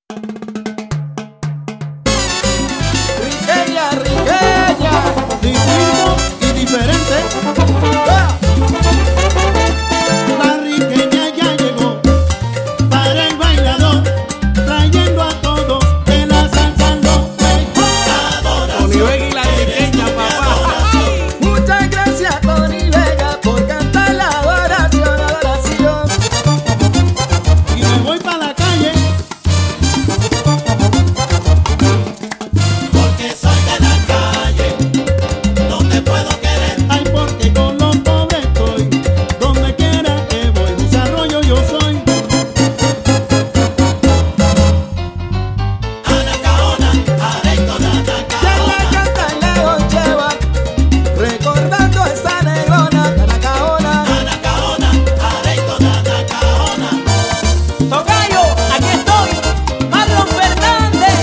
Riqueña, riqueña, distinto y diferente. La riqueña ya llegó para el bailador, trayendo a todos de la salsa lo mejor. Tony Vega y la riqueña, papá. Muchas gracias, Tony Vega, por cantar la adoración, adoración. Y me voy para la calle Porque soy de la calle, no te puedo querer. ay, porque con los pobres estoy, donde quiera que voy, desarrollo yo soy. Anacaona, areco de Ya la Anacaona. canta en la Goncheva, recordando esa negrona, Anacaona. Anacaona, areco de Anacaona. Tocayo, aquí estoy, Marlon Fernández.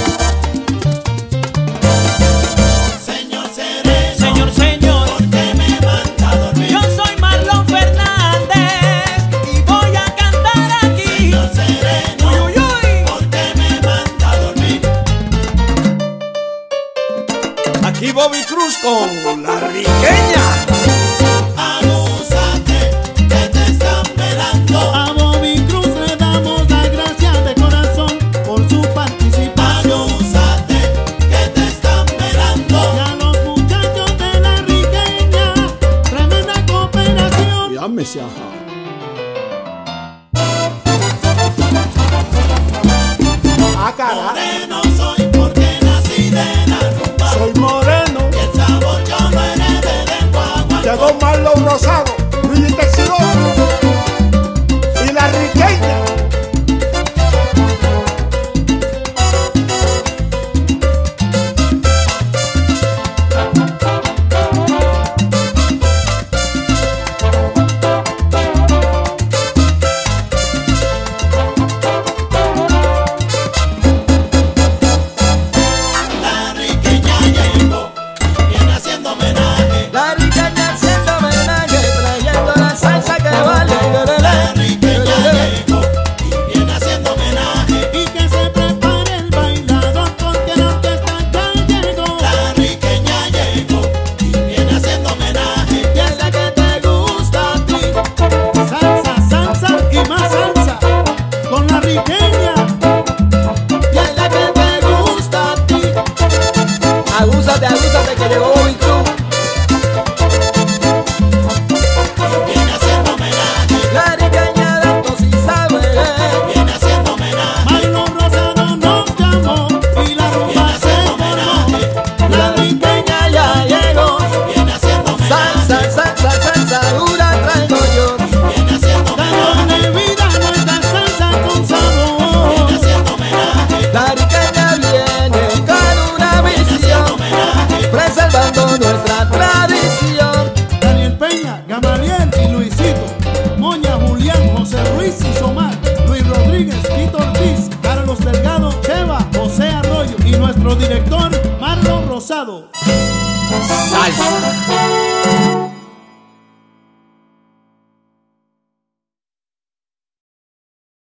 Señor sereno, Señor, señor, ¿por qué me manda a dormir? yo soy Marlon Fernández y voy a cantar aquí. Señor sereno, Uy, uy, uy. ¿por qué me manda a dormir? Aquí Bobby Cruz con la riqueña. Abúsate, que te están velando. A Bobby Cruz le damos las gracias de corazón por su participación. Abúsate, que te están velando. Y a los muchachos de la riqueña, tremenda cooperación. Llámese, ajá. Ah, caray. Moreno soy porque nací de la rumba. Soy moreno. Y el sabor yo lo heredé del guaguancó. Llegó Marlon Rosado, Luis Texidor y la riqueña. La riqueña llegó, viene haciendo homenaje. La riqueña haciendo homenaje, trayendo la salsa que vale. La riqueña llegó y viene haciendo homenaje. Y que se prepare el bailador porque la orquesta ya llegó. La riqueña llegó y viene haciendo homenaje. Y es la que te gusta a ti. Salsa, salsa y más salsa con la riqueña. Y es la que te gusta a ti. Agúzate, agúzate que llegó Bobby Cruz. Y viene haciendo homenaje. La riqueña dando si sabe. Viene haciendo homenaje. Marlon Rosado nos llamó y la rumba Viene se haciendo formó. homenaje. La riqueña ya llegó. Viene haciendo Salsa, homenaje. salsa, salsa dura traigo yo. Viene haciendo homenaje. dándole vida a nuestra salsa con sabor. Viene haciendo homenaje. La riqueña viene con una visión, Homenaje. preservando nuestra tradición. Daniel Peña, Gamaliel y Luisito, Moña, Julián, José Ruiz y Somar, Luis Rodríguez, Tito Ortiz, Carlos Delgado, Cheva, José Arroyo y nuestro director Marlon Rosado. Salsa.